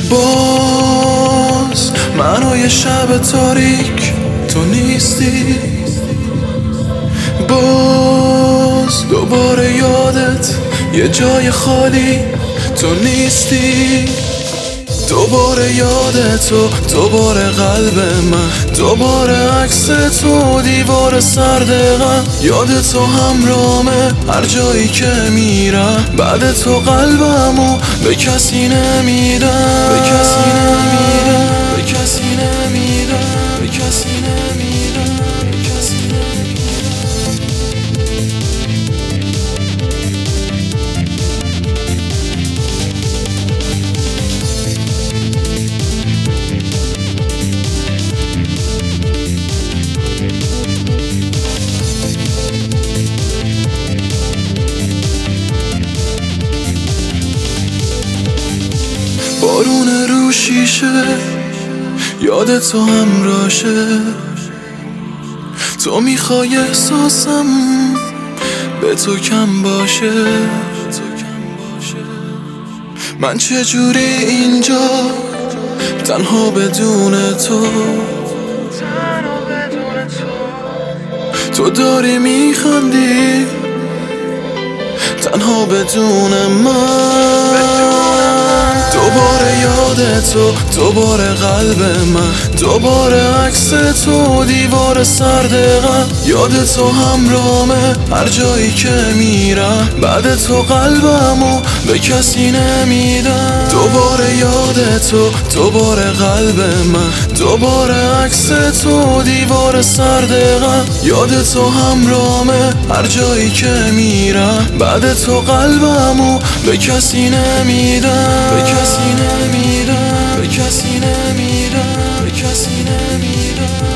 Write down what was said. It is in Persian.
باز منو شب تاریک تو نیستی، باز دوباره یادت یه جای خالی تو نیستی، دوباره یادت و دوباره قلب من، دوباره عکس تو دیوار سرد غم، یاد تو همرامه هر جایی که میرم، بعد تو قلبمو به کسی نمیدم، به کسی نمیدم، به کسی نمیدم، به کسی نمیدم، به کسی نمیدم. بارون رو شیشه یاد تو همراشه، تو میخوای احساسم به تو کم باشه، من چجوری اینجا تنها بدون تو، تو داری میخندی تنها بدون من، دوباره یادت و دوباره قلب من، دوباره عکس تو دیوار سرد غم، یاد تو همرامه هر جایی که میرم، بعد تو قلبمو به کسی نمیدم، دوباره یادت و دوباره قلب من، دوباره عکس تو دیوار سرد غم، یاد تو همرامه هر جایی که میرم، بعد تو قلبمو به کسی نمیدم، به کسی نمیدم، به کسی نمیدم، به کسی نمیدم.